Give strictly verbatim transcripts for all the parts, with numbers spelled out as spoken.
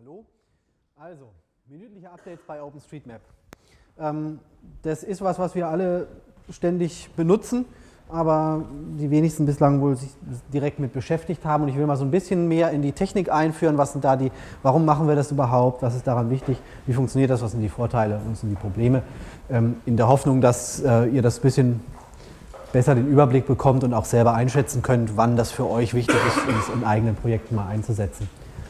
Hallo. Also, minütliche Updates bei OpenStreetMap. Ähm, das ist was, was wir alle ständig benutzen, aber die wenigsten bislang wohl sich direkt mit beschäftigt haben. Und ich will mal so ein bisschen mehr in die Technik einführen. Was sind da die, warum machen wir das überhaupt? Was ist daran wichtig? Wie funktioniert das? Was sind die Vorteile? Was sind die Probleme? Ähm, in der Hoffnung, dass äh, ihr das ein bisschen besser den Überblick bekommt und auch selber einschätzen könnt, wann das für euch wichtig ist, es in eigenen Projekten mal einzusetzen.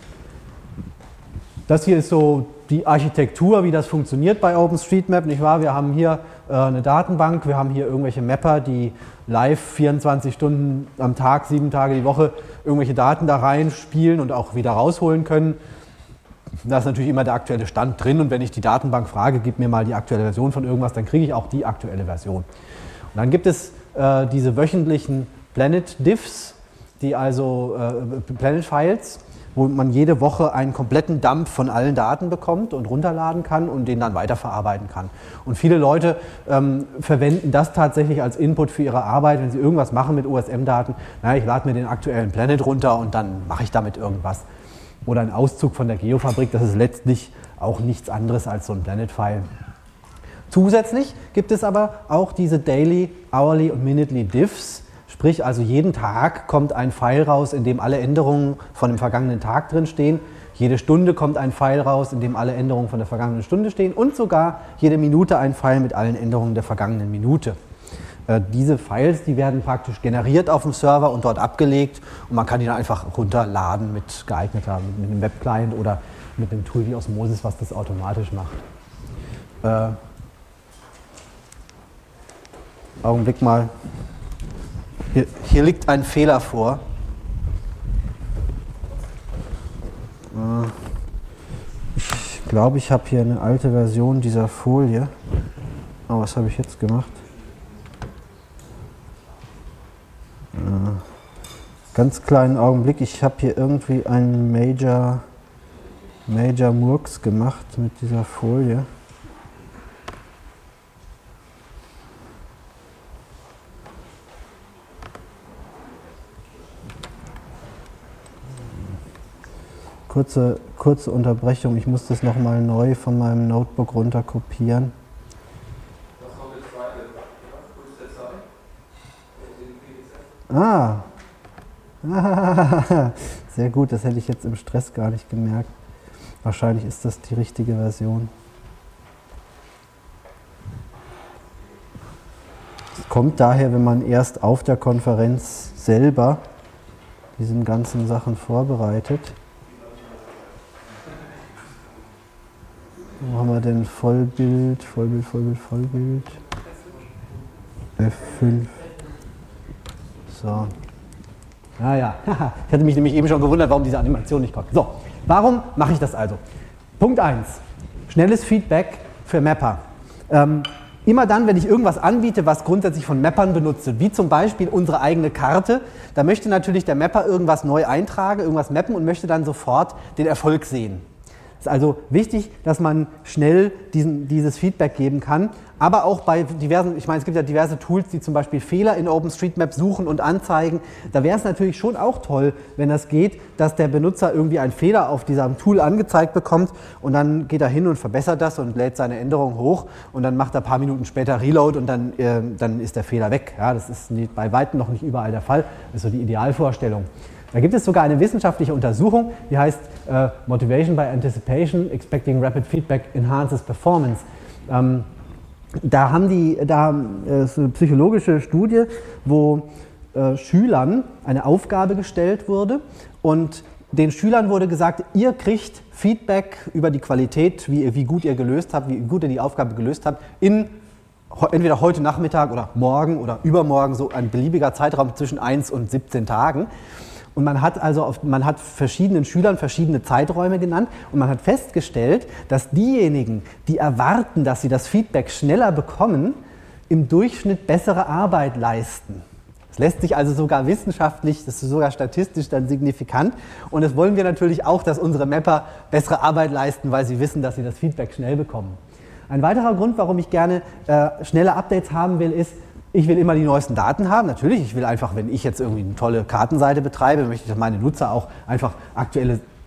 Das hier ist so die Architektur, wie das funktioniert bei OpenStreetMap, nicht wahr? Wir haben hier äh, eine Datenbank, wir haben hier irgendwelche Mapper, die live vierundzwanzig Stunden am Tag, sieben Tage die Woche irgendwelche Daten da reinspielen und auch wieder rausholen können. Da ist natürlich immer der aktuelle Stand drin und wenn ich die Datenbank frage, gib mir mal die aktuelle Version von irgendwas, dann kriege ich auch die aktuelle Version. Und dann gibt es äh, diese wöchentlichen Planet-Diffs, die also äh, Planet-Files, wo man jede Woche einen kompletten Dump von allen Daten bekommt und runterladen kann und den dann weiterverarbeiten kann. Und viele Leute ähm, verwenden das tatsächlich als Input für ihre Arbeit, wenn sie irgendwas machen mit O S M-Daten. Naja, ich lade mir den aktuellen Planet runter und dann mache ich damit irgendwas. Oder ein Auszug von der Geofabrik, das ist letztlich auch nichts anderes als so ein Planet-File. Zusätzlich gibt es aber auch diese Daily, Hourly und Minutely Diffs. Sprich, also jeden Tag kommt ein File raus, in dem alle Änderungen von dem vergangenen Tag drin stehen. Jede Stunde kommt ein File raus, in dem alle Änderungen von der vergangenen Stunde stehen. Und sogar jede Minute ein File mit allen Änderungen der vergangenen Minute. Äh, diese Files, die werden praktisch generiert auf dem Server und dort abgelegt. Und man kann die dann einfach runterladen mit geeigneter, mit einem Webclient oder mit einem Tool wie Osmosis, was das automatisch macht. Äh, Augenblick mal. Hier, hier liegt ein Fehler vor. Ich glaube, ich habe hier eine alte Version dieser Folie. Oh, was habe ich jetzt gemacht? Ganz kleinen Augenblick. Ich habe hier irgendwie einen Major, Major Murks gemacht mit dieser Folie. Kurze, kurze Unterbrechung, ich muss das nochmal neu von meinem Notebook runter kopieren. Ah. ah, sehr gut, das hätte ich jetzt im Stress gar nicht gemerkt. Wahrscheinlich ist das die richtige Version. Es kommt daher, wenn man erst auf der Konferenz selber diese ganzen Sachen vorbereitet. Wo haben wir denn Vollbild, Vollbild, Vollbild, Vollbild? F fünf. So. Ah ja, ich hatte mich nämlich eben schon gewundert, warum diese Animation nicht kommt. So, warum mache ich das also? Punkt eins. Schnelles Feedback für Mapper. Ähm, immer dann, wenn ich irgendwas anbiete, was grundsätzlich von Mappern benutzt wird, wie zum Beispiel unsere eigene Karte, da möchte natürlich der Mapper irgendwas neu eintragen, irgendwas mappen und möchte dann sofort den Erfolg sehen. Es ist also wichtig, dass man schnell diesen, dieses Feedback geben kann, aber auch bei diversen, ich meine, es gibt ja diverse Tools, die zum Beispiel Fehler in OpenStreetMap suchen und anzeigen. Da wäre es natürlich schon auch toll, wenn das geht, dass der Benutzer irgendwie einen Fehler auf diesem Tool angezeigt bekommt und dann geht er hin und verbessert das und lädt seine Änderung hoch und dann macht er ein paar Minuten später Reload und dann, äh, dann ist der Fehler weg. Ja, das ist nicht, bei weitem noch nicht überall der Fall. Das ist so die Idealvorstellung. Da gibt es sogar eine wissenschaftliche Untersuchung, die heißt äh, Motivation by Anticipation, Expecting Rapid Feedback Enhances Performance. Ähm, da haben die, da äh, ist eine psychologische Studie, wo äh, Schülern eine Aufgabe gestellt wurde und den Schülern wurde gesagt, ihr kriegt Feedback über die Qualität, wie, wie gut ihr gelöst habt, wie gut ihr die Aufgabe gelöst habt, in entweder heute Nachmittag oder morgen oder übermorgen, so ein beliebiger Zeitraum zwischen eins und siebzehn Tagen. Und man hat also auf, man hat verschiedenen Schülern verschiedene Zeiträume genannt und man hat festgestellt, dass diejenigen, die erwarten, dass sie das Feedback schneller bekommen, im Durchschnitt bessere Arbeit leisten. Das lässt sich also sogar wissenschaftlich, das ist sogar statistisch dann signifikant. Und das wollen wir natürlich auch, dass unsere Mapper bessere Arbeit leisten, weil sie wissen, dass sie das Feedback schnell bekommen. Ein weiterer Grund, warum ich gerne äh, schnelle Updates haben will, ist, ich will immer die neuesten Daten haben. Natürlich, ich will einfach, wenn ich jetzt irgendwie eine tolle Kartenseite betreibe, möchte ich, dass meine Nutzer auch einfach aktuelle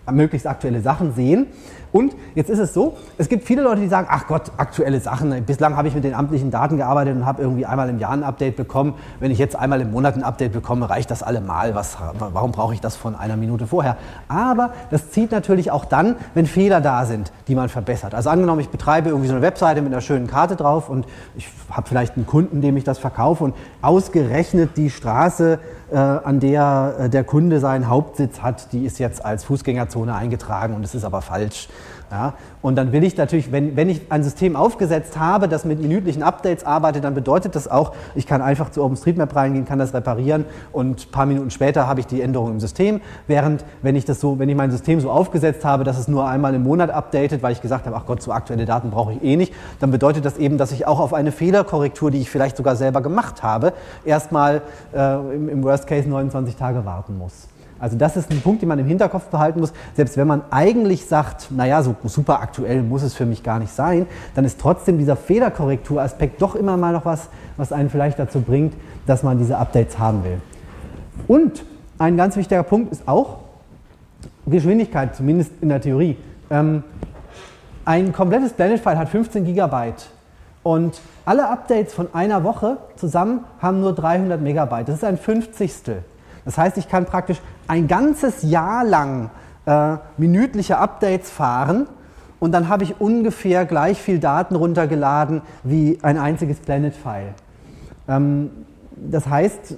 möglichst aktuelle Sachen sehen. Und jetzt ist es so, es gibt viele Leute, die sagen, ach Gott, aktuelle Sachen, bislang habe ich mit den amtlichen Daten gearbeitet und habe irgendwie einmal im Jahr ein Update bekommen. Wenn ich jetzt einmal im Monat ein Update bekomme, reicht das allemal. Was, warum brauche ich das von einer Minute vorher? Aber das zieht natürlich auch dann, wenn Fehler da sind, die man verbessert. Also angenommen, ich betreibe irgendwie so eine Webseite mit einer schönen Karte drauf und ich habe vielleicht einen Kunden, dem ich das verkaufe und ausgerechnet die Straße, äh, an der äh, der Kunde seinen Hauptsitz hat, die ist jetzt als Fußgängerzone eingetragen und es ist aber falsch. Ja, und dann will ich natürlich, wenn, wenn ich ein System aufgesetzt habe, das mit minütlichen Updates arbeitet, dann bedeutet das auch, ich kann einfach zu OpenStreetMap reingehen, kann das reparieren und ein paar Minuten später habe ich die Änderung im System. Während, wenn ich, das so, wenn ich mein System so aufgesetzt habe, dass es nur einmal im Monat updatet, weil ich gesagt habe, ach Gott, so aktuelle Daten brauche ich eh nicht, dann bedeutet das eben, dass ich auch auf eine Fehlerkorrektur, die ich vielleicht sogar selber gemacht habe, erstmal äh, im, im Worst Case neunundzwanzig Tage warten muss. Also das ist ein Punkt, den man im Hinterkopf behalten muss. Selbst wenn man eigentlich sagt, naja, so super aktuell muss es für mich gar nicht sein, dann ist trotzdem dieser Fehlerkorrekturaspekt doch immer mal noch was, was einen vielleicht dazu bringt, dass man diese Updates haben will. Und ein ganz wichtiger Punkt ist auch Geschwindigkeit, zumindest in der Theorie. Ähm, ein komplettes Blended-File hat fünfzehn Gigabyte und alle Updates von einer Woche zusammen haben nur dreihundert Megabyte. Das ist ein Fünfzigstel. Das heißt, ich kann praktisch ein ganzes Jahr lang äh, minütliche Updates fahren und dann habe ich ungefähr gleich viel Daten runtergeladen wie ein einziges Blended-File. Ähm, das heißt,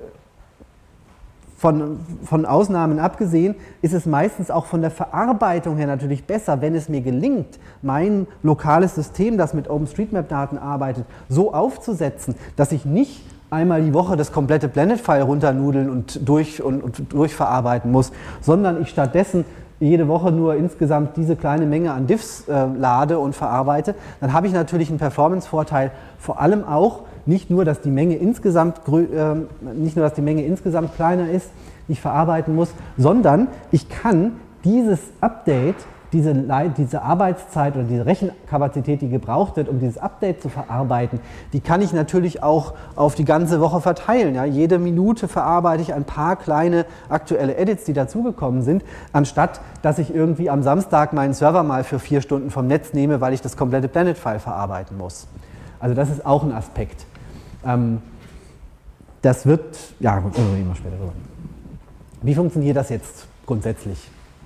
von, von Ausnahmen abgesehen, ist es meistens auch von der Verarbeitung her natürlich besser, wenn es mir gelingt, mein lokales System, das mit OpenStreetMap-Daten arbeitet, so aufzusetzen, dass ich nicht einmal die Woche das komplette Blended-File runternudeln und, durch, und, und durchverarbeiten muss, sondern ich stattdessen jede Woche nur insgesamt diese kleine Menge an Diffs äh, lade und verarbeite, dann habe ich natürlich einen Performance-Vorteil, vor allem auch nicht nur, dass die Menge insgesamt, äh, nicht nur, dass die Menge insgesamt kleiner ist, die ich verarbeiten muss, sondern ich kann dieses Update, Diese, diese Arbeitszeit oder diese Rechenkapazität, die gebraucht wird, um dieses Update zu verarbeiten, die kann ich natürlich auch auf die ganze Woche verteilen. Ja? Jede Minute verarbeite ich ein paar kleine aktuelle Edits, die dazugekommen sind, anstatt dass ich irgendwie am Samstag meinen Server mal für vier Stunden vom Netz nehme, weil ich das komplette Blended-File verarbeiten muss. Also das ist auch ein Aspekt. Ähm, das wird, ja, gut, reden wir später drüber. Wie funktioniert das jetzt grundsätzlich?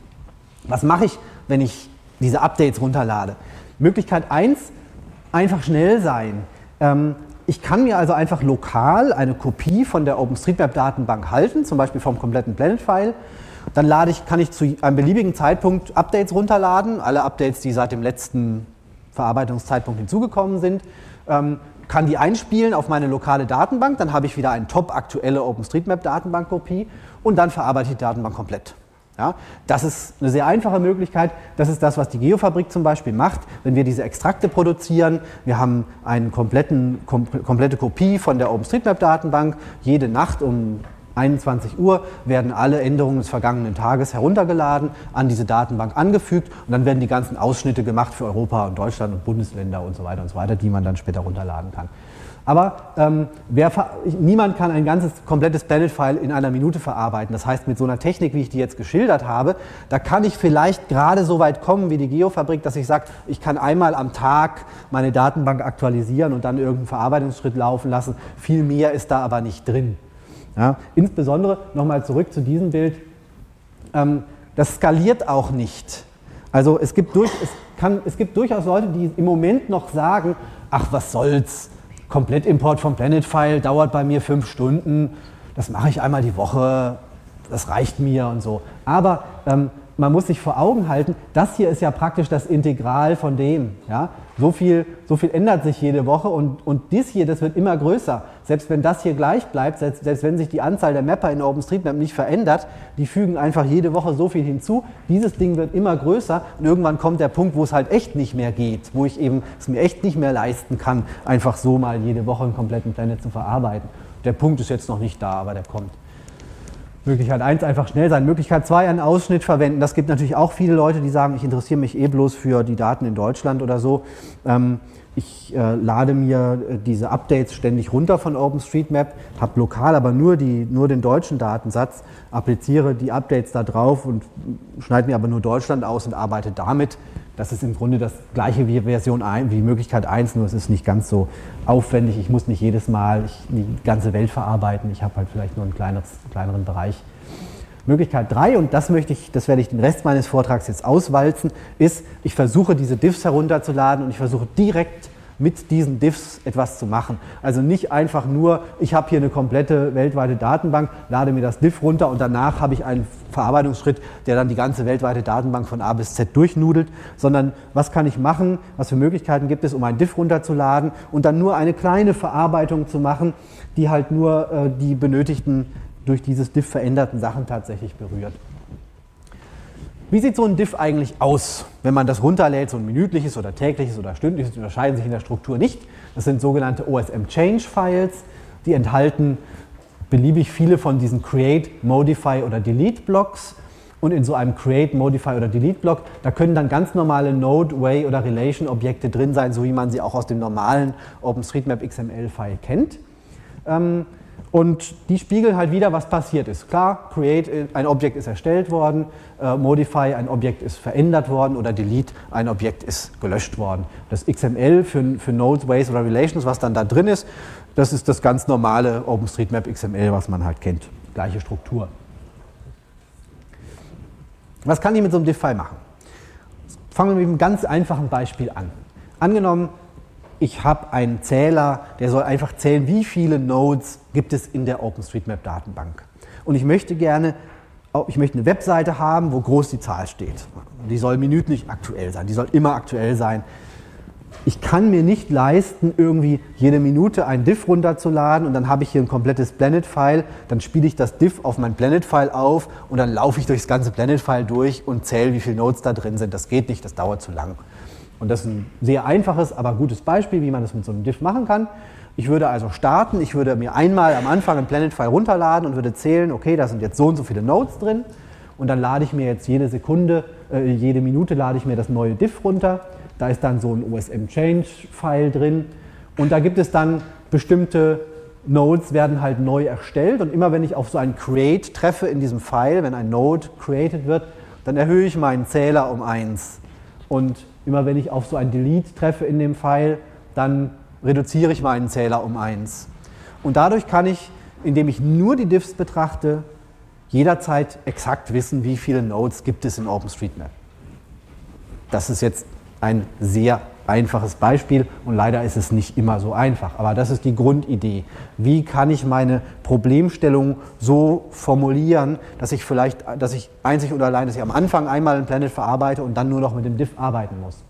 Was mache ich, wenn ich diese Updates runterlade? Möglichkeit eins, einfach schnell sein. Ähm, ich kann mir also einfach lokal eine Kopie von der OpenStreetMap-Datenbank halten, zum Beispiel vom kompletten Blended-File. Dann lade ich, kann ich zu einem beliebigen Zeitpunkt Updates runterladen, alle Updates, die seit dem letzten Verarbeitungszeitpunkt hinzugekommen sind. Ähm, kann die einspielen auf meine lokale Datenbank, dann habe ich wieder eine top aktuelle OpenStreetMap-Datenbank-Kopie und dann verarbeite ich die Datenbank komplett. Ja, das ist eine sehr einfache Möglichkeit. Das ist das, was die Geofabrik zum Beispiel macht, wenn wir diese Extrakte produzieren. Wir haben eine kompletten, kom komplette Kopie von der OpenStreetMap-Datenbank. Jede Nacht um einundzwanzig Uhr werden alle Änderungen des vergangenen Tages heruntergeladen, an diese Datenbank angefügt und dann werden die ganzen Ausschnitte gemacht für Europa und Deutschland und Bundesländer und so weiter und so weiter, die man dann später runterladen kann. Aber ähm, wer, niemand kann ein ganzes, komplettes Blended-File in einer Minute verarbeiten. Das heißt, mit so einer Technik, wie ich die jetzt geschildert habe, da kann ich vielleicht gerade so weit kommen wie die Geofabrik, dass ich sage, ich kann einmal am Tag meine Datenbank aktualisieren und dann irgendeinen Verarbeitungsschritt laufen lassen. Viel mehr ist da aber nicht drin. Ja, insbesondere, nochmal zurück zu diesem Bild, ähm, das skaliert auch nicht. Also es gibt, durch, es, kann, es gibt durchaus Leute, die im Moment noch sagen, ach was soll's, Komplettimport vom Blended-File dauert bei mir fünf Stunden, das mache ich einmal die Woche, das reicht mir und so. Aber ähm, man muss sich vor Augen halten, das hier ist ja praktisch das Integral von dem. Ja? So viel, so viel ändert sich jede Woche und, und dies hier, das wird immer größer. Selbst wenn das hier gleich bleibt, selbst, selbst wenn sich die Anzahl der Mapper in OpenStreetMap nicht verändert, die fügen einfach jede Woche so viel hinzu. Dieses Ding wird immer größer und irgendwann kommt der Punkt, wo es halt echt nicht mehr geht, wo ich eben es mir echt nicht mehr leisten kann, einfach so mal jede Woche einen kompletten Planet zu verarbeiten. Der Punkt ist jetzt noch nicht da, aber der kommt. Möglichkeit eins, einfach schnell sein. Möglichkeit zwei, einen Ausschnitt verwenden. Das gibt natürlich auch viele Leute, die sagen, ich interessiere mich eh bloß für die Daten in Deutschland oder so. Ähm, ich äh, lade mir äh, diese Updates ständig runter von OpenStreetMap, habe lokal aber nur, die, nur den deutschen Datensatz, appliziere die Updates da drauf und schneide mir aber nur Deutschland aus und arbeite damit. Das ist im Grunde das gleiche wie Version eins, wie Möglichkeit eins, nur es ist nicht ganz so aufwendig. Ich muss nicht jedes Mal ich, die ganze Welt verarbeiten. Ich habe halt vielleicht nur einen kleineres, kleineren Bereich. Möglichkeit drei, und das möchte ich, das werde ich den Rest meines Vortrags jetzt auswalzen, ist, ich versuche diese Diffs herunterzuladen und ich versuche direkt mit diesen Diffs etwas zu machen. Also nicht einfach nur, ich habe hier eine komplette weltweite Datenbank, lade mir das Diff runter und danach habe ich einen Verarbeitungsschritt, der dann die ganze weltweite Datenbank von A bis Z durchnudelt, sondern was kann ich machen, was für Möglichkeiten gibt es, um ein Diff runterzuladen und dann nur eine kleine Verarbeitung zu machen, die halt nur äh, die benötigten, durch dieses Diff veränderten Sachen tatsächlich berührt. Wie sieht so ein Diff eigentlich aus, wenn man das runterlädt, so ein minütliches oder tägliches oder stündliches, unterscheiden sich in der Struktur nicht. Das sind sogenannte O S M-Change-Files, die enthalten beliebig viele von diesen Create, Modify oder Delete-Blocks. Und in so einem Create, Modify oder Delete-Block, da können dann ganz normale Node, Way oder Relation-Objekte drin sein, so wie man sie auch aus dem normalen OpenStreetMap X M L-File kennt. Und die spiegeln halt wieder, was passiert ist. Klar, Create, ein Objekt ist erstellt worden, äh, Modify, ein Objekt ist verändert worden oder Delete, ein Objekt ist gelöscht worden. Das X M L für, für Nodes, Ways oder Relations, was dann da drin ist, das ist das ganz normale OpenStreetMap X M L, was man halt kennt. Gleiche Struktur. Was kann ich mit so einem Diff-File machen? Fangen wir mit einem ganz einfachen Beispiel an. Angenommen, ich habe einen Zähler, der soll einfach zählen, wie viele Nodes gibt es in der OpenStreetMap-Datenbank. Und ich möchte gerne, ich möchte eine Webseite haben, wo groß die Zahl steht. Die soll minütlich aktuell sein, die soll immer aktuell sein. Ich kann mir nicht leisten, irgendwie jede Minute ein Diff runterzuladen und dann habe ich hier ein komplettes Planet-File, dann spiele ich das Diff auf mein Planet-File auf und dann laufe ich durchs ganze Planet-File durch und zähle, wie viele Nodes da drin sind. Das geht nicht, das dauert zu lang. Und das ist ein sehr einfaches, aber gutes Beispiel, wie man das mit so einem Diff machen kann. Ich würde also starten, ich würde mir einmal am Anfang ein Planet-File runterladen und würde zählen, okay, da sind jetzt so und so viele Nodes drin. Und dann lade ich mir jetzt jede Sekunde, äh, jede Minute lade ich mir das neue Diff runter. Da ist dann so ein O S M-Change-File drin. Und da gibt es dann bestimmte Nodes, werden halt neu erstellt. Und immer wenn ich auf so ein Create treffe in diesem File, wenn ein Node created wird, dann erhöhe ich meinen Zähler um eins. Und immer wenn ich auf so ein Delete treffe in dem File, dann reduziere ich meinen Zähler um eins. Und dadurch kann ich, indem ich nur die Diffs betrachte, jederzeit exakt wissen, wie viele Nodes gibt es in OpenStreetMap. Das ist jetzt ein sehr einfaches Beispiel und leider ist es nicht immer so einfach. Aber das ist die Grundidee. Wie kann ich meine Problemstellung so formulieren, dass ich vielleicht, dass ich einzig und allein, dass ich am Anfang einmal ein Planet verarbeite und dann nur noch mit dem Diff arbeiten muss.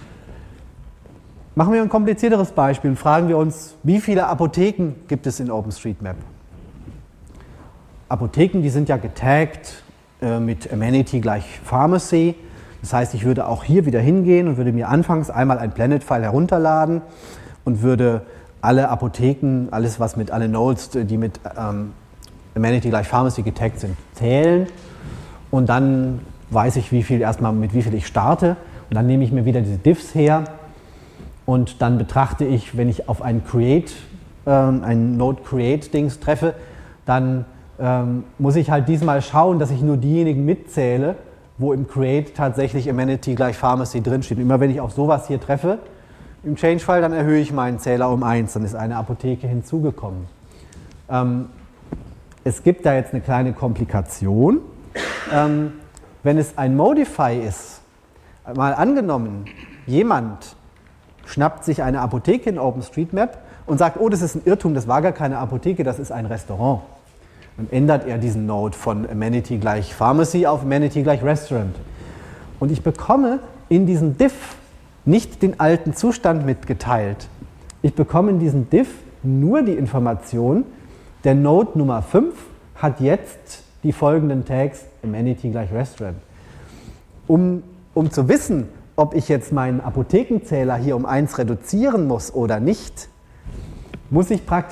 Machen wir ein komplizierteres Beispiel und fragen wir uns, wie viele Apotheken gibt es in OpenStreetMap? Apotheken, die sind ja getaggt äh, mit Amenity gleich Pharmacy. Das heißt, ich würde auch hier wieder hingehen und würde mir anfangs einmal ein Planet-File herunterladen und würde alle Apotheken, alles was mit alle Nodes, die mit ähm, Amenity gleich Pharmacy getaggt sind, zählen. Und dann weiß ich, wie viel erstmal mit wie viel ich starte. Und dann nehme ich mir wieder diese Diffs her und dann betrachte ich, wenn ich auf einen Create, ähm, einen Node-Create-Dings treffe, dann ähm, muss ich halt diesmal schauen, dass ich nur diejenigen mitzähle, wo im Create tatsächlich Amenity gleich Pharmacy drinsteht. Und immer wenn ich auf sowas hier treffe, im Change-File, dann erhöhe ich meinen Zähler um eins, dann ist eine Apotheke hinzugekommen. Ähm, es gibt da jetzt eine kleine Komplikation. Ähm, wenn es ein Modify ist, mal angenommen, jemand schnappt sich eine Apotheke in OpenStreetMap und sagt, oh, das ist ein Irrtum, das war gar keine Apotheke, das ist ein Restaurant. Dann ändert er diesen Node von Amenity gleich Pharmacy auf Amenity gleich Restaurant. Und ich bekomme in diesem Diff nicht den alten Zustand mitgeteilt. Ich bekomme in diesem Diff nur die Information, der Node Nummer fünf hat jetzt die folgenden Tags Amenity gleich Restaurant. Um, um zu wissen, ob ich jetzt meinen Apothekenzähler hier um eins reduzieren muss oder nicht, muss ich praktisch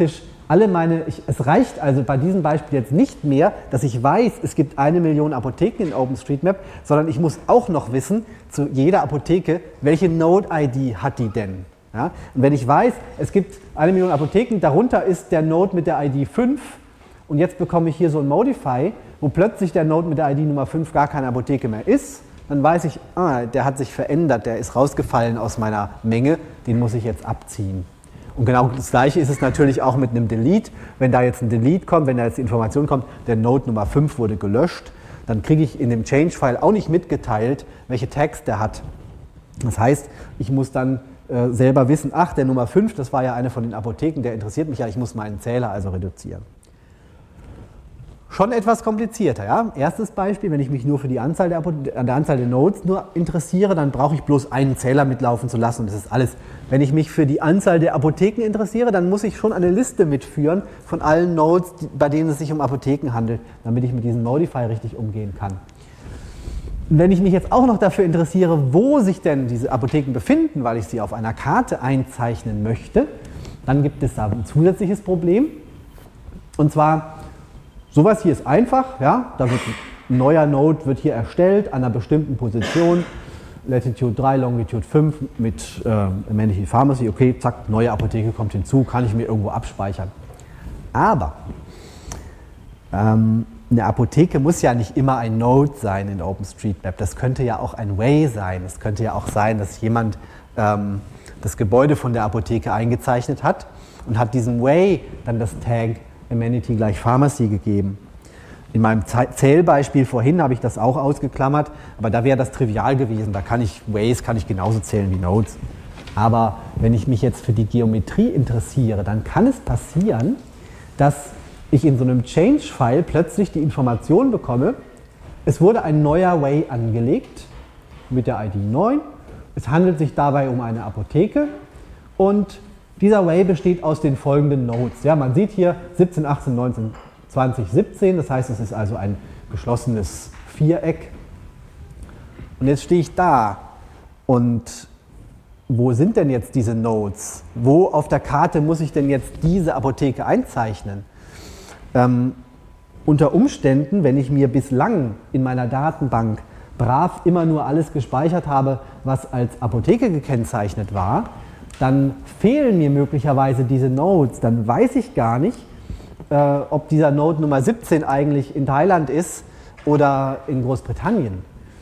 alle meine, ich, es reicht also bei diesem Beispiel jetzt nicht mehr, dass ich weiß, es gibt eine Million Apotheken in OpenStreetMap, sondern ich muss auch noch wissen, zu jeder Apotheke, welche Node-I D hat die denn? Ja? Und wenn ich weiß, es gibt eine Million Apotheken, darunter ist der Node mit der I D fünf und jetzt bekomme ich hier so ein Modify, wo plötzlich der Node mit der I D Nummer fünf gar keine Apotheke mehr ist, dann weiß ich, ah, der hat sich verändert, der ist rausgefallen aus meiner Menge, den muss ich jetzt abziehen. Und genau das Gleiche ist es natürlich auch mit einem Delete. Wenn da jetzt ein Delete kommt, wenn da jetzt die Information kommt, der Node Nummer fünf wurde gelöscht, dann kriege ich in dem Change-File auch nicht mitgeteilt, welche Tags der hat. Das heißt, ich muss dann äh, selber wissen, ach, der Nummer fünf, das war ja eine von den Apotheken, der interessiert mich ja, ich muss meinen Zähler also reduzieren. Schon etwas komplizierter. Ja? Erstes Beispiel, wenn ich mich nur für die Anzahl der, der Anzahl der Nodes nur interessiere, dann brauche ich bloß einen Zähler mitlaufen zu lassen und das ist alles. Wenn ich mich für die Anzahl der Apotheken interessiere, dann muss ich schon eine Liste mitführen von allen Nodes, die, bei denen es sich um Apotheken handelt, damit ich mit diesem Modify richtig umgehen kann. Und wenn ich mich jetzt auch noch dafür interessiere, wo sich denn diese Apotheken befinden, weil ich sie auf einer Karte einzeichnen möchte, dann gibt es da ein zusätzliches Problem. Und zwar, sowas hier ist einfach, ja, da wird ein neuer Node wird hier erstellt an einer bestimmten Position, Latitude drei, Longitude fünf mit äh, Amenity Pharmacy, okay, zack, neue Apotheke kommt hinzu, kann ich mir irgendwo abspeichern. Aber ähm, eine Apotheke muss ja nicht immer ein Node sein in OpenStreetMap, das könnte ja auch ein Way sein, es könnte ja auch sein, dass jemand ähm, das Gebäude von der Apotheke eingezeichnet hat und hat diesem Way dann das Tag Amenity gleich Pharmacy gegeben. In meinem Zählbeispiel vorhin habe ich das auch ausgeklammert, aber da wäre das trivial gewesen. Da kann ich Ways kann ich genauso zählen wie Nodes. Aber wenn ich mich jetzt für die Geometrie interessiere, dann kann es passieren, dass ich in so einem Change-File plötzlich die Information bekomme, es wurde ein neuer Way angelegt mit der I D neun. Es handelt sich dabei um eine Apotheke und dieser Way besteht aus den folgenden Nodes. Ja, man sieht hier siebzehn, achtzehn, neunzehn, zwanzig, siebzehn, das heißt, es ist also ein geschlossenes Viereck. Und jetzt stehe ich da und wo sind denn jetzt diese Nodes? Wo auf der Karte muss ich denn jetzt diese Apotheke einzeichnen? Ähm, unter Umständen, wenn ich mir bislang in meiner Datenbank brav immer nur alles gespeichert habe, was als Apotheke gekennzeichnet war, dann fehlen mir möglicherweise diese Nodes, dann weiß ich gar nicht, äh, ob dieser Node Nummer siebzehn eigentlich in Thailand ist oder in Großbritannien.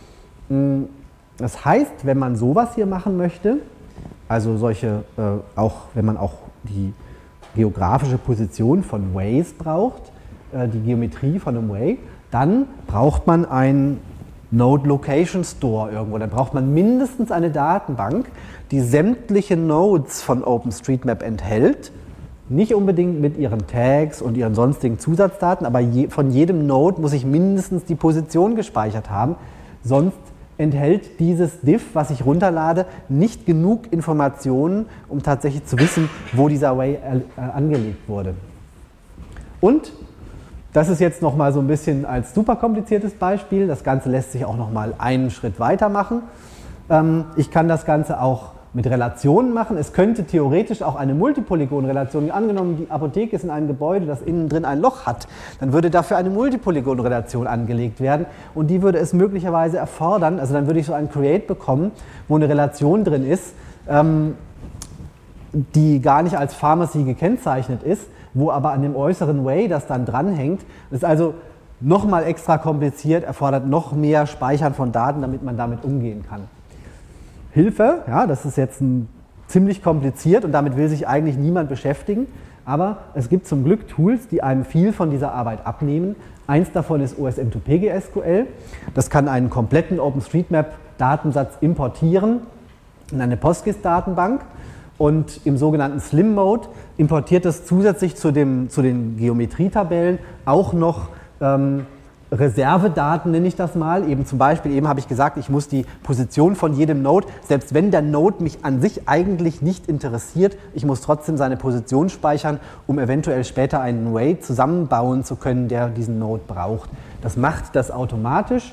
Das heißt, wenn man sowas hier machen möchte, also solche, äh, auch wenn man auch die geografische Position von Ways braucht, äh, die Geometrie von einem Way, dann braucht man ein Node Location Store irgendwo. Dann braucht man mindestens eine Datenbank, die sämtliche Nodes von OpenStreetMap enthält. Nicht unbedingt mit ihren Tags und ihren sonstigen Zusatzdaten, aber je, von jedem Node muss ich mindestens die Position gespeichert haben. Sonst enthält dieses Diff, was ich runterlade, nicht genug Informationen, um tatsächlich zu wissen, wo dieser Way äh, angelegt wurde. Und das ist jetzt nochmal so ein bisschen als super kompliziertes Beispiel. Das Ganze lässt sich auch nochmal einen Schritt weiter machen. Ähm, ich kann das Ganze auch mit Relationen machen. Es könnte theoretisch auch eine Multipolygon-Relation, angenommen die Apotheke ist in einem Gebäude, das innen drin ein Loch hat, dann würde dafür eine Multipolygon-Relation angelegt werden und die würde es möglicherweise erfordern, also dann würde ich so ein Create bekommen, wo eine Relation drin ist, ähm, die gar nicht als Pharmacy gekennzeichnet ist, wo aber an dem äußeren Way das dann dranhängt. Das ist also nochmal extra kompliziert, erfordert noch mehr Speichern von Daten, damit man damit umgehen kann. Hilfe, ja, das ist jetzt ein, ziemlich kompliziert und damit will sich eigentlich niemand beschäftigen, aber es gibt zum Glück Tools, die einem viel von dieser Arbeit abnehmen. Eins davon ist O S M zwei P G S Q L. Das kann einen kompletten OpenStreetMap-Datensatz importieren in eine PostGIS-Datenbank. Und im sogenannten Slim Mode importiert es zusätzlich zu, dem, zu den Geometrietabellen auch noch ähm, Reservedaten, nenne ich das mal. Eben zum Beispiel, eben habe ich gesagt, ich muss die Position von jedem Node, selbst wenn der Node mich an sich eigentlich nicht interessiert, ich muss trotzdem seine Position speichern, um eventuell später einen Way zusammenbauen zu können, der diesen Node braucht. Das macht das automatisch.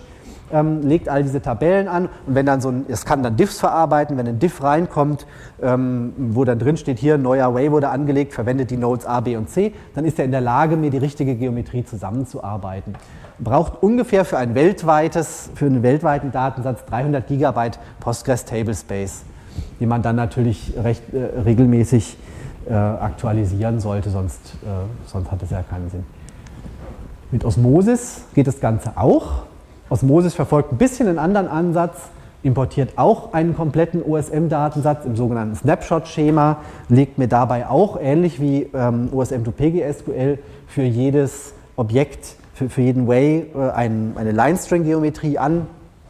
ähm, legt all diese Tabellen an und wenn dann so ein, es kann dann Diffs verarbeiten, wenn ein Diff reinkommt, ähm, wo dann drin steht, hier neuer Way wurde angelegt, verwendet die Nodes A, B und C, dann ist er in der Lage, mir die richtige Geometrie zusammenzuarbeiten. Braucht ungefähr für ein weltweites, für einen weltweiten Datensatz dreihundert Gigabyte Postgres Tablespace, die man dann natürlich recht äh, regelmäßig äh, aktualisieren sollte, sonst, äh, sonst hat es ja keinen Sinn. Mit Osmosis geht das Ganze auch. Osmosis verfolgt ein bisschen einen anderen Ansatz, importiert auch einen kompletten O S M-Datensatz im sogenannten Snapshot-Schema, legt mir dabei auch, ähnlich wie ähm, O S M to P G S Q L, für jedes Objekt, für, für jeden Way äh, ein, eine Line-String-Geometrie an,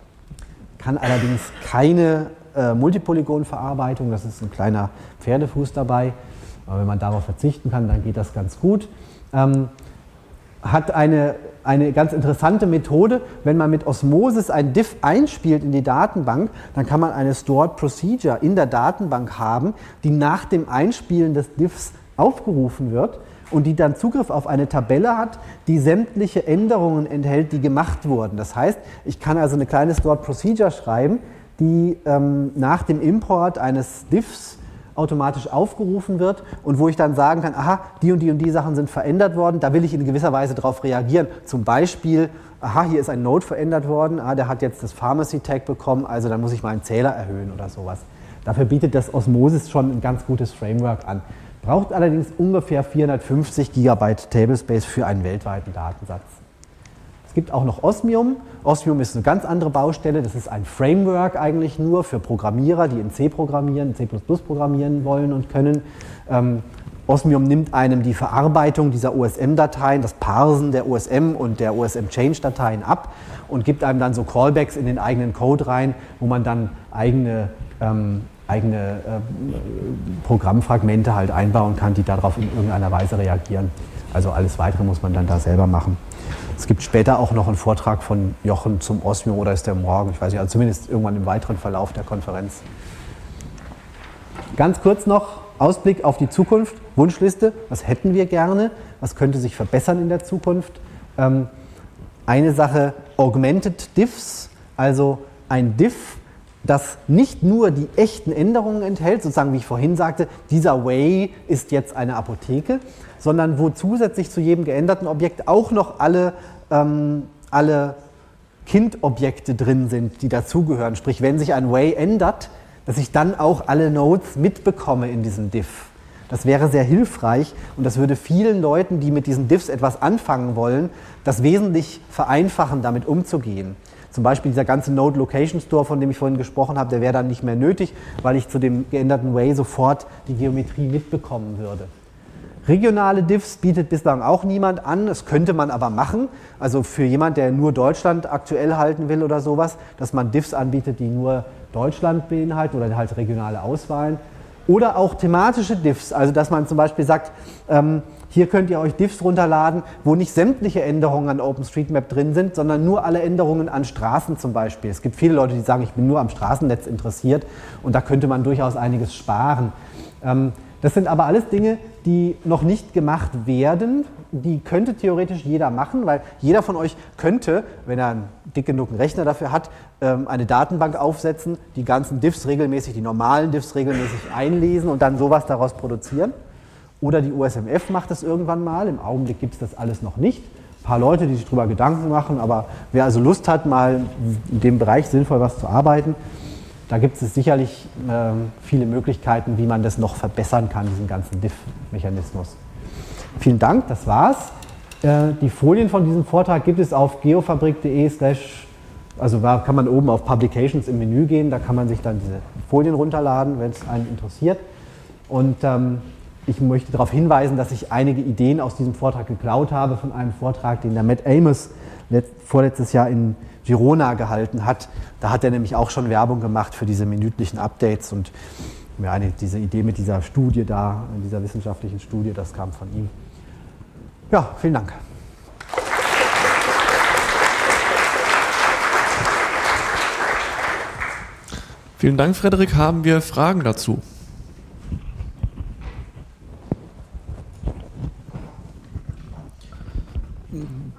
kann allerdings keine äh, Multipolygon-Verarbeitung, das ist ein kleiner Pferdefuß dabei, aber wenn man darauf verzichten kann, dann geht das ganz gut. Ähm, hat eine, eine ganz interessante Methode, wenn man mit Osmosis ein Diff einspielt in die Datenbank, dann kann man eine Stored Procedure in der Datenbank haben, die nach dem Einspielen des Diffs aufgerufen wird und die dann Zugriff auf eine Tabelle hat, die sämtliche Änderungen enthält, die gemacht wurden. Das heißt, ich kann also eine kleine Stored Procedure schreiben, die ähm, nach dem Import eines Diffs automatisch aufgerufen wird und wo ich dann sagen kann, aha, die und die und die Sachen sind verändert worden, da will ich in gewisser Weise darauf reagieren. Zum Beispiel, aha, hier ist ein Node verändert worden, ah, der hat jetzt das Pharmacy-Tag bekommen, also dann muss ich meinen Zähler erhöhen oder sowas. Dafür bietet das Osmosis schon ein ganz gutes Framework an. Braucht allerdings ungefähr vierhundertfünfzig Gigabyte Tablespace für einen weltweiten Datensatz. Es gibt auch noch Osmium. Osmium ist eine ganz andere Baustelle. Das ist ein Framework eigentlich nur für Programmierer, die in C programmieren, C plus plus programmieren wollen und können. Ähm, Osmium nimmt einem die Verarbeitung dieser O S M-Dateien, das Parsen der O S M und der O S M-Change-Dateien ab und gibt einem dann so Callbacks in den eigenen Code rein, wo man dann eigene, ähm, eigene äh, Programmfragmente halt einbauen kann, die darauf in irgendeiner Weise reagieren. Also alles Weitere muss man dann da selber machen. Es gibt später auch noch einen Vortrag von Jochen zum Osmium, oder ist der morgen? Ich weiß nicht, also zumindest irgendwann im weiteren Verlauf der Konferenz. Ganz kurz noch Ausblick auf die Zukunft, Wunschliste, was hätten wir gerne, was könnte sich verbessern in der Zukunft. Ähm, eine Sache, Augmented Diffs, also ein Diff, das nicht nur die echten Änderungen enthält, sozusagen wie ich vorhin sagte, dieser Way ist jetzt eine Apotheke, sondern wo zusätzlich zu jedem geänderten Objekt auch noch alle, ähm, alle Kindobjekte drin sind, die dazugehören. Sprich, wenn sich ein Way ändert, dass ich dann auch alle Nodes mitbekomme in diesem Diff. Das wäre sehr hilfreich und das würde vielen Leuten, die mit diesen Diffs etwas anfangen wollen, das wesentlich vereinfachen, damit umzugehen. Zum Beispiel dieser ganze Node Location Store, von dem ich vorhin gesprochen habe, der wäre dann nicht mehr nötig, weil ich zu dem geänderten Way sofort die Geometrie mitbekommen würde. Regionale Diffs bietet bislang auch niemand an, das könnte man aber machen. Also für jemand, der nur Deutschland aktuell halten will oder sowas, dass man Diffs anbietet, die nur Deutschland beinhalten oder halt regionale Auswahlen. Oder auch thematische Diffs, also dass man zum Beispiel sagt, ähm, hier könnt ihr euch Diffs runterladen, wo nicht sämtliche Änderungen an OpenStreetMap drin sind, sondern nur alle Änderungen an Straßen zum Beispiel. Es gibt viele Leute, die sagen, ich bin nur am Straßennetz interessiert und da könnte man durchaus einiges sparen. Ähm, das sind aber alles Dinge, die noch nicht gemacht werden. Die könnte theoretisch jeder machen, weil jeder von euch könnte, wenn er einen dick genug Rechner dafür hat, eine Datenbank aufsetzen, die ganzen Diffs regelmäßig, die normalen Diffs regelmäßig einlesen und dann sowas daraus produzieren. Oder die O S M F macht das irgendwann mal. Im Augenblick gibt es das alles noch nicht. Ein paar Leute, die sich darüber Gedanken machen, aber wer also Lust hat, mal in dem Bereich sinnvoll was zu arbeiten, da gibt es sicherlich äh, viele Möglichkeiten, wie man das noch verbessern kann, diesen ganzen Diff-Mechanismus. Vielen Dank, das war's. Äh, die Folien von diesem Vortrag gibt es auf geofabrik punkt de slash, also da kann man oben auf Publications im Menü gehen, da kann man sich dann diese Folien runterladen, wenn es einen interessiert. Und ähm, ich möchte darauf hinweisen, dass ich einige Ideen aus diesem Vortrag geklaut habe von einem Vortrag, den der Matt Amos vorletztes Jahr in Girona gehalten hat. Da hat er nämlich auch schon Werbung gemacht für diese minütlichen Updates und ja, eine, diese Idee mit dieser Studie da, dieser wissenschaftlichen Studie, das kam von ihm. Ja, vielen Dank. Vielen Dank, Frederik. Haben wir Fragen dazu?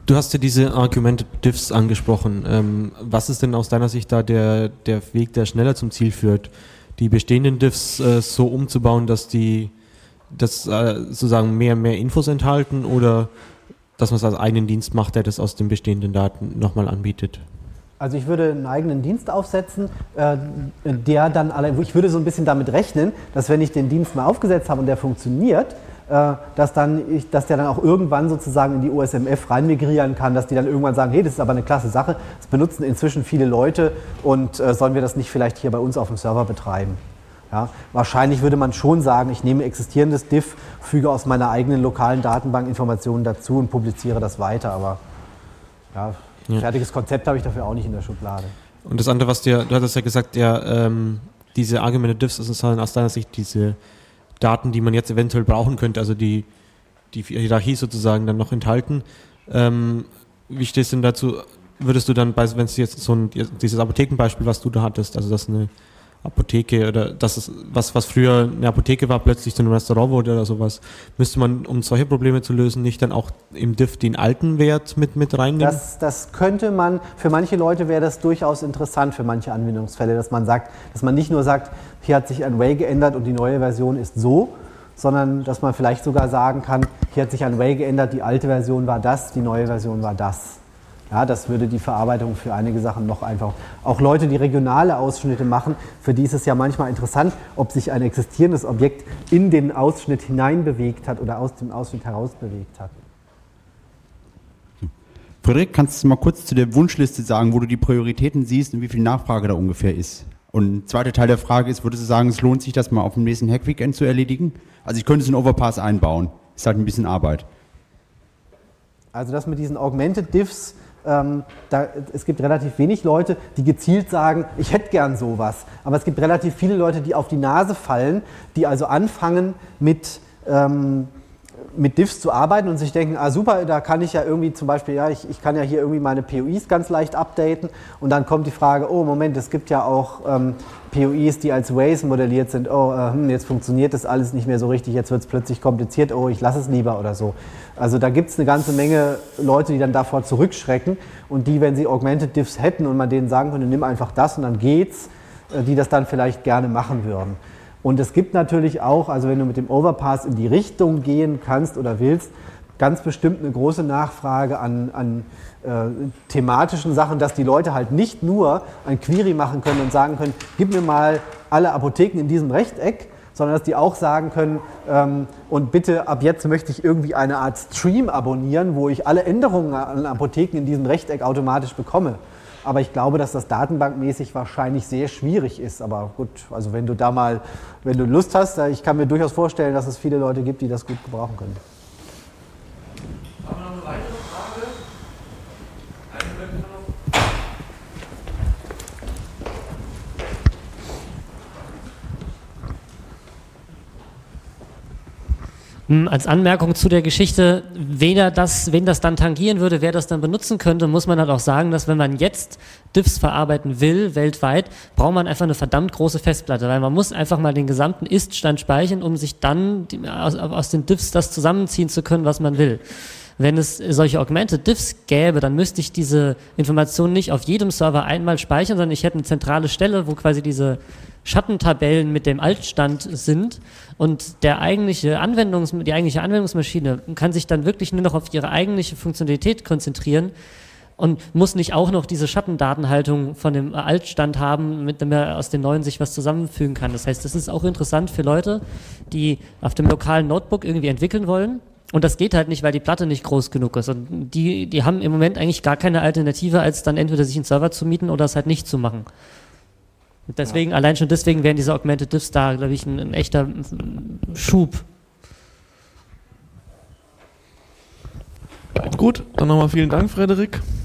Du hast ja diese Augmented Diffs angesprochen. Ähm, was ist denn aus deiner Sicht da der, der Weg, der schneller zum Ziel führt? Die bestehenden Diffs äh, so umzubauen, dass die das äh, sozusagen mehr mehr Infos enthalten, oder dass man es als eigenen Dienst macht, der das aus den bestehenden Daten nochmal anbietet? Also ich würde einen eigenen Dienst aufsetzen, äh, der dann alle, ich würde so ein bisschen damit rechnen, dass wenn ich den Dienst mal aufgesetzt habe und der funktioniert, äh, dass, dann ich, dass der dann auch irgendwann sozusagen in die O S M F rein migrieren kann, dass die dann irgendwann sagen, hey, das ist aber eine klasse Sache, das benutzen inzwischen viele Leute und äh, sollen wir das nicht vielleicht hier bei uns auf dem Server betreiben? Ja, wahrscheinlich würde man schon sagen, ich nehme existierendes Diff, füge aus meiner eigenen lokalen Datenbank Informationen dazu und publiziere das weiter, aber ja, ja. Fertiges Konzept habe ich dafür auch nicht in der Schublade. Und das andere, was dir, du hattest ja gesagt, ja, ähm, diese Augmented Diffs, das ist aus deiner Sicht diese Daten, die man jetzt eventuell brauchen könnte, also die, die Hierarchie sozusagen dann noch enthalten. Ähm, wie stehst du denn dazu? Würdest du dann, wenn es jetzt so ein, dieses Apothekenbeispiel, was du da hattest, also dass eine Apotheke oder das ist was, was früher eine Apotheke war, plötzlich zu einem Restaurant wurde oder sowas, müsste man, um solche Probleme zu lösen, nicht dann auch im Diff den alten Wert mit, mit reinnehmen? Das, das könnte man, für manche Leute wäre das durchaus interessant, für manche Anwendungsfälle, dass man sagt, dass man nicht nur sagt, hier hat sich ein Way geändert und die neue Version ist so, sondern dass man vielleicht sogar sagen kann, hier hat sich ein Way geändert, die alte Version war das, die neue Version war das. Ja, das würde die Verarbeitung für einige Sachen noch einfach. Auch Leute, die regionale Ausschnitte machen, für die ist es ja manchmal interessant, ob sich ein existierendes Objekt in den Ausschnitt hineinbewegt hat oder aus dem Ausschnitt heraus bewegt hat. Frederik, kannst du mal kurz zu der Wunschliste sagen, wo du die Prioritäten siehst und wie viel Nachfrage da ungefähr ist? Und ein zweiter Teil der Frage ist, würdest du sagen, es lohnt sich, das mal auf dem nächsten Hack-Weekend zu erledigen? Also ich könnte es in Overpass einbauen, ist halt ein bisschen Arbeit. Also das mit diesen Augmented Diffs, Ähm, da, es gibt relativ wenig Leute, die gezielt sagen, ich hätte gern sowas. Aber es gibt relativ viele Leute, die auf die Nase fallen, die also anfangen mit, ähm, mit Diffs zu arbeiten und sich denken, ah super, da kann ich ja irgendwie zum Beispiel, ja, ich, ich kann ja hier irgendwie meine P O Is ganz leicht updaten und dann kommt die Frage, oh Moment, es gibt ja auch ähm, P O Is, die als Ways modelliert sind, oh, äh, hm, jetzt funktioniert das alles nicht mehr so richtig, jetzt wird es plötzlich kompliziert, oh, ich lasse es lieber oder so. Also da gibt es eine ganze Menge Leute, die dann davor zurückschrecken und die, wenn sie Augmented Diffs hätten und man denen sagen könnte, nimm einfach das und dann geht's, die das dann vielleicht gerne machen würden. Und es gibt natürlich auch, also wenn du mit dem Overpass in die Richtung gehen kannst oder willst, ganz bestimmt eine große Nachfrage an, an äh, thematischen Sachen, dass die Leute halt nicht nur ein Query machen können und sagen können, gib mir mal alle Apotheken in diesem Rechteck, sondern dass die auch sagen können, ähm, und bitte ab jetzt möchte ich irgendwie eine Art Stream abonnieren, wo ich alle Änderungen an Apotheken in diesem Rechteck automatisch bekomme. Aber ich glaube, dass das datenbankmäßig wahrscheinlich sehr schwierig ist. Aber gut, also wenn du da mal, wenn du Lust hast, ich kann mir durchaus vorstellen, dass es viele Leute gibt, die das gut gebrauchen können. Haben wir noch eine weitere Frage? Eine möchte noch. Als Anmerkung zu der Geschichte, wen das, wen das dann tangieren würde, wer das dann benutzen könnte, muss man halt auch sagen, dass wenn man jetzt Diffs verarbeiten will, weltweit, braucht man einfach eine verdammt große Festplatte, weil man muss einfach mal den gesamten Ist-Stand speichern, um sich dann die, aus, aus den Diffs das zusammenziehen zu können, was man will. Wenn es solche Augmented Diffs gäbe, dann müsste ich diese Informationen nicht auf jedem Server einmal speichern, sondern ich hätte eine zentrale Stelle, wo quasi diese Schattentabellen mit dem Altstand sind und der eigentliche Anwendungs, die eigentliche Anwendungsmaschine kann sich dann wirklich nur noch auf ihre eigentliche Funktionalität konzentrieren und muss nicht auch noch diese Schattendatenhaltung von dem Altstand haben, mit dem er aus dem neuen sich was zusammenfügen kann. Das heißt, das ist auch interessant für Leute, die auf dem lokalen Notebook irgendwie entwickeln wollen. Und das geht halt nicht, weil die Platte nicht groß genug ist. Und die, die haben im Moment eigentlich gar keine Alternative, als dann entweder sich einen Server zu mieten oder es halt nicht zu machen. Und deswegen, ja. Allein schon deswegen wären diese Augmented Diffs da, glaube ich, ein, ein echter Schub. Gut, dann nochmal vielen Dank, Frederik.